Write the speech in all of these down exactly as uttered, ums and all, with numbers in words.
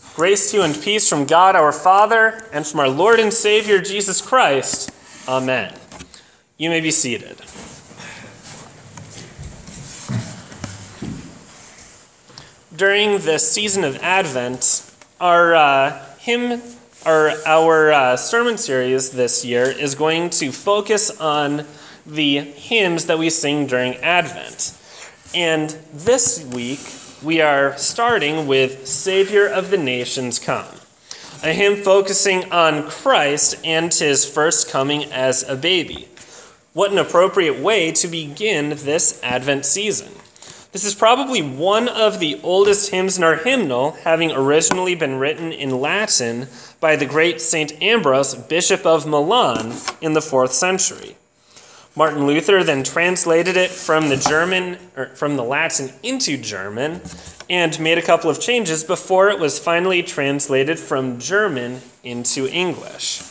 Grace to you and peace from God our Father and from our Lord and Savior Jesus Christ. Amen. You may be seated. During the season of Advent, our uh, hymn, or our uh, sermon series this year is going to focus on the hymns that we sing during Advent. And this week, we are starting with Savior of the Nations Come, a hymn focusing on Christ and his first coming as a baby. What an appropriate way to begin this Advent season. This is probably one of the oldest hymns in our hymnal, having originally been written in Latin by the great Saint Ambrose, Bishop of Milan, in the fourth century. Martin Luther then translated it from the German, or from the Latin into German, and made a couple of changes before it was finally translated from German into English.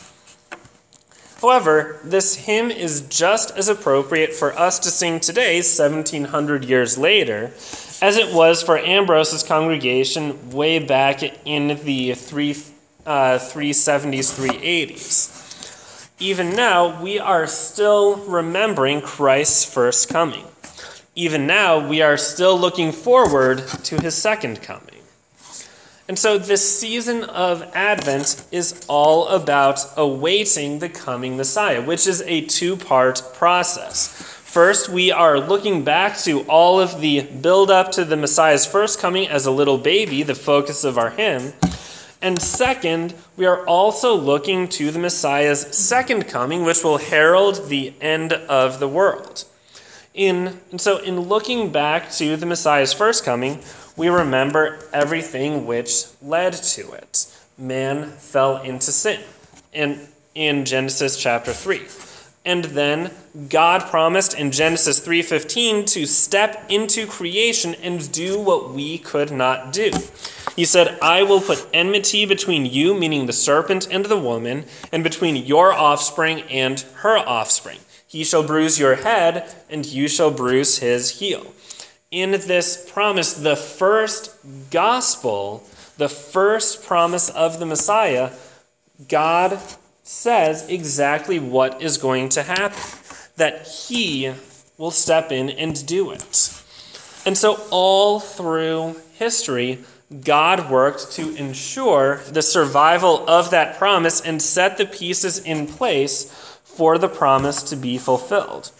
However, this hymn is just as appropriate for us to sing today, seventeen hundred years later, as it was for Ambrose's congregation way back in the three, uh, three seventies, three eighties. Even now, we are still remembering Christ's first coming. Even now, we are still looking forward to his second coming. And so this season of Advent is all about awaiting the coming Messiah, which is a two-part process. First, we are looking back to all of the build-up to the Messiah's first coming as a little baby, the focus of our hymn. And second, we are also looking to the Messiah's second coming, which will herald the end of the world. In, and so in looking back to the Messiah's first coming, we remember everything which led to it. Man fell into sin in, in Genesis chapter three. And then God promised in Genesis three fifteen to step into creation and do what we could not do. He said, I will put enmity between you, meaning the serpent and the woman, and between your offspring and her offspring. He shall bruise your head, and you shall bruise his heel. In this promise, the first gospel, the first promise of the Messiah, God says exactly what is going to happen, that he will step in and do it. And so all through history, God worked to ensure the survival of that promise and set the pieces in place for the promise to be fulfilled.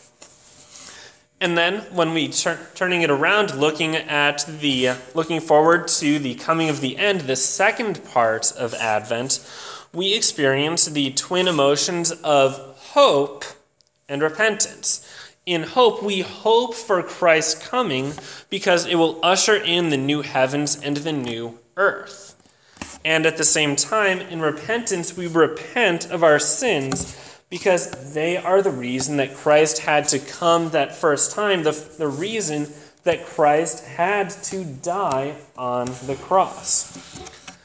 And then when we turn turning it around, looking at the looking forward to the coming of the end, the second part of Advent, we experience the twin emotions of hope and repentance. In hope, we hope for Christ's coming because it will usher in the new heavens and the new earth. And at the same time, in repentance, we repent of our sins because they are the reason that Christ had to come that first time, the, the reason that Christ had to die on the cross.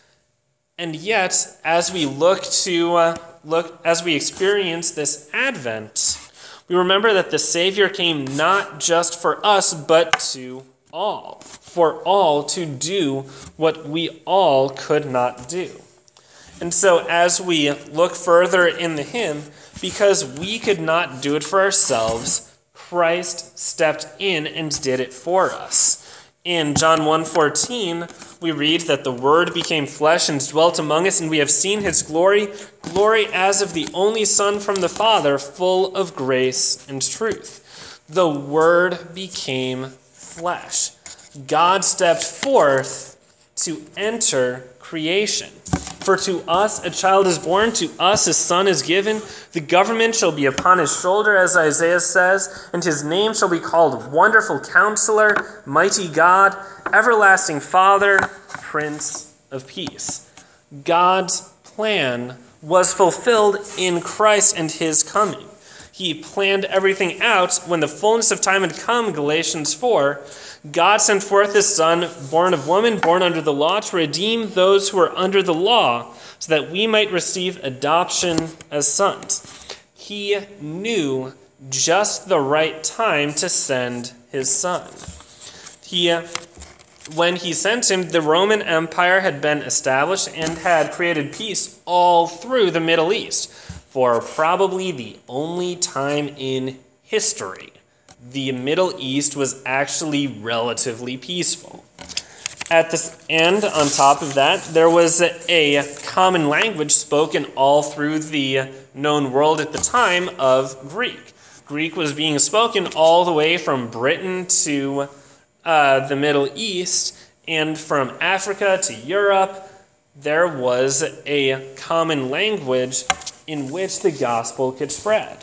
And yet, as we look to uh, look, as we experience this Advent, we remember that the Savior came not just for us, but to all, for all to do what we all could not do. And so as we look further in the hymn, because we could not do it for ourselves, Christ stepped in and did it for us. In John one fourteen, we read that the Word became flesh and dwelt among us, and we have seen his glory, glory as of the only Son from the Father, full of grace and truth. The Word became flesh. God stepped forth to enter creation. For to us a child is born, to us a son is given. The government shall be upon his shoulder, as Isaiah says, and his name shall be called Wonderful Counselor, Mighty God, Everlasting Father, Prince of Peace. God's plan was fulfilled in Christ and his coming. He planned everything out. When the fullness of time had come, Galatians four, God sent forth his Son, born of woman, born under the law, to redeem those who are under the law, so that we might receive adoption as sons. He knew just the right time to send his Son. He when he sent him, the Roman Empire had been established and had created peace all through the Middle East for probably the only time in history. The Middle East was actually relatively peaceful. At the end, on top of that, there was a common language spoken all through the known world at the time of Greek. Greek was being spoken all the way from Britain to uh, the Middle East, and from Africa to Europe. There was a common language in which the gospel could spread.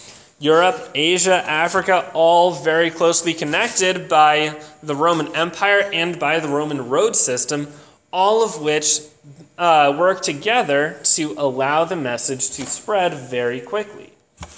Europe, Asia, Africa, all very closely connected by the Roman Empire and by the Roman road system, all of which uh, work together to allow the message to spread very quickly.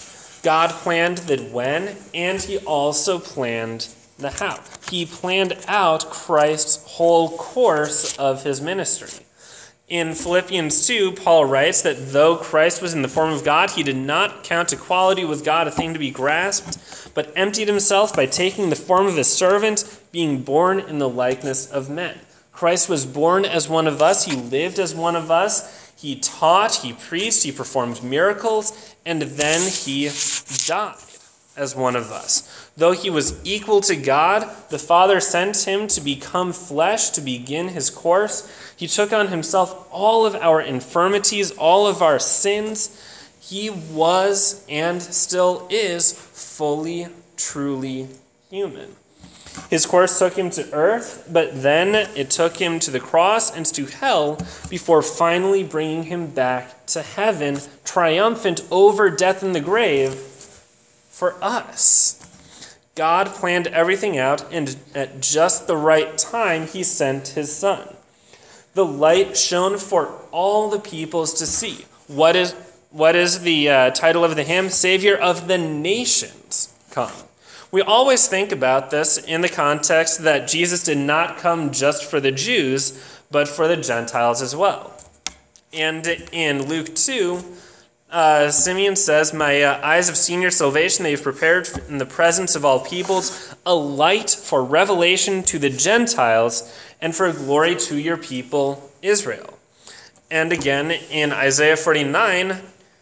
God planned the when, and he also planned the how. He planned out Christ's whole course of his ministry. In Philippians two, Paul writes that though Christ was in the form of God, he did not count equality with God a thing to be grasped, but emptied himself by taking the form of a servant, being born in the likeness of men. Christ was born as one of us. He lived as one of us. He taught, he preached, he performed miracles, and then he died as one of us. Though he was equal to God, the Father sent him to become flesh to begin his course. He took on himself all of our infirmities, all of our sins. He was and still is fully, truly human. His course took him to earth, but then it took him to the cross and to hell before finally bringing him back to heaven, triumphant over death and the grave for us. God planned everything out, and at just the right time, he sent his Son. The light shone for all the peoples to see. What is, what is the uh, title of the hymn? Savior of the nations come. We always think about this in the context that Jesus did not come just for the Jews, but for the Gentiles as well. And in Luke two, uh, Simeon says, My uh, eyes have seen your salvation that you've prepared in the presence of all peoples, a light for revelation to the Gentiles and for glory to your people Israel. And again, in Isaiah forty-nine,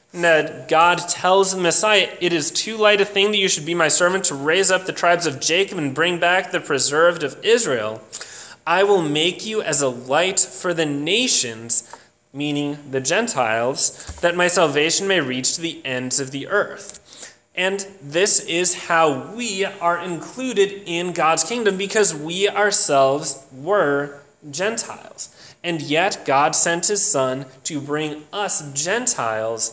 God tells the Messiah, it is too light a thing that you should be my servant to raise up the tribes of Jacob and bring back the preserved of Israel. I will make you as a light for the nations, meaning the Gentiles, that my salvation may reach to the ends of the earth. And this is how we are included in God's kingdom, because we ourselves were Gentiles. And yet God sent his Son to bring us Gentiles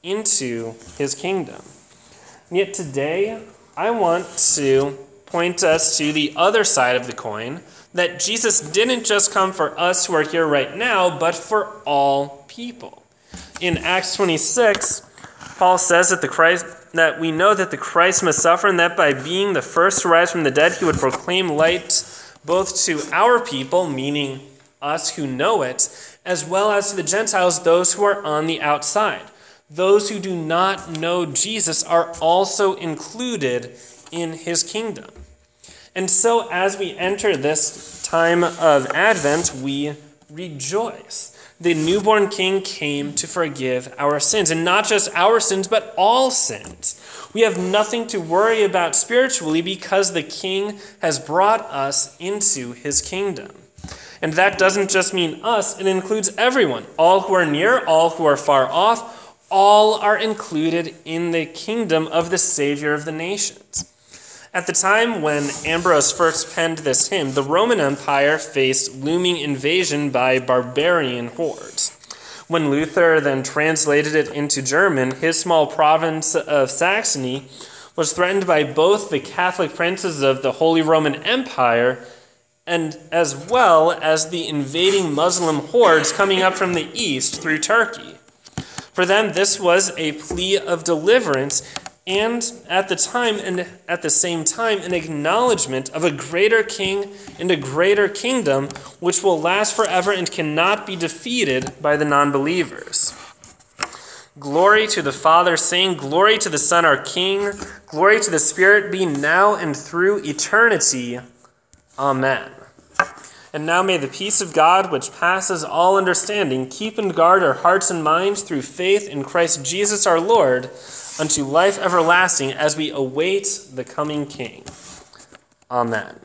into his kingdom. And yet today, I want to point us to the other side of the coin, that Jesus didn't just come for us who are here right now, but for all people. In Acts twenty-six, Paul says that the Christ that we know that the Christ must suffer, and that by being the first to rise from the dead, he would proclaim light both to our people, meaning us who know it, as well as to the Gentiles, those who are on the outside. Those who do not know Jesus are also included in his kingdom. And so as we enter this time of Advent, we rejoice. The newborn King came to forgive our sins, and not just our sins, but all sins. We have nothing to worry about spiritually because the King has brought us into his kingdom. And that doesn't just mean us, it includes everyone. All who are near, all who are far off, all are included in the kingdom of the Savior of the nations. At the time when Ambrose first penned this hymn, the Roman Empire faced looming invasion by barbarian hordes. When Luther then translated it into German, his small province of Saxony was threatened by both the Catholic princes of the Holy Roman Empire and as well as the invading Muslim hordes coming up from the east through Turkey. For them, this was a plea of deliverance, and at the time and at the same time, an acknowledgement of a greater king and a greater kingdom which will last forever and cannot be defeated by the non-believers. Glory to the Father, saying, glory to the Son, our King, glory to the Spirit, be now and through eternity. Amen. And now may the peace of God, which passes all understanding, keep and guard our hearts and minds through faith in Christ Jesus our Lord, unto life everlasting as we await the coming King. Amen.